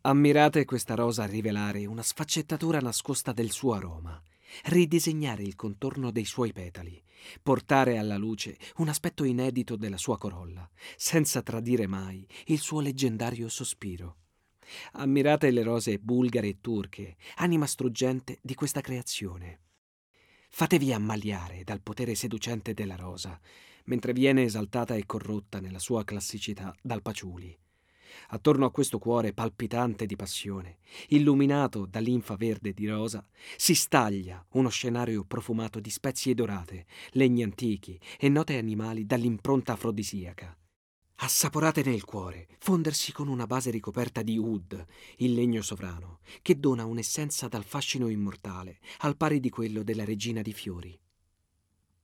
Ammirate questa rosa rivelare una sfaccettatura nascosta del suo aroma, ridisegnare il contorno dei suoi petali, portare alla luce un aspetto inedito della sua corolla, senza tradire mai il suo leggendario sospiro. Ammirate le rose bulgare e turche, anima struggente di questa creazione. Fatevi ammaliare dal potere seducente della rosa, mentre viene esaltata e corrotta nella sua classicità dal paciuli. Attorno a questo cuore palpitante di passione, illuminato da linfa verde di rosa, si staglia uno scenario profumato di spezie dorate, legni antichi e note animali dall'impronta afrodisiaca. Assaporate nel cuore, fondersi con una base ricoperta di oud, il legno sovrano, che dona un'essenza dal fascino immortale, al pari di quello della regina di fiori.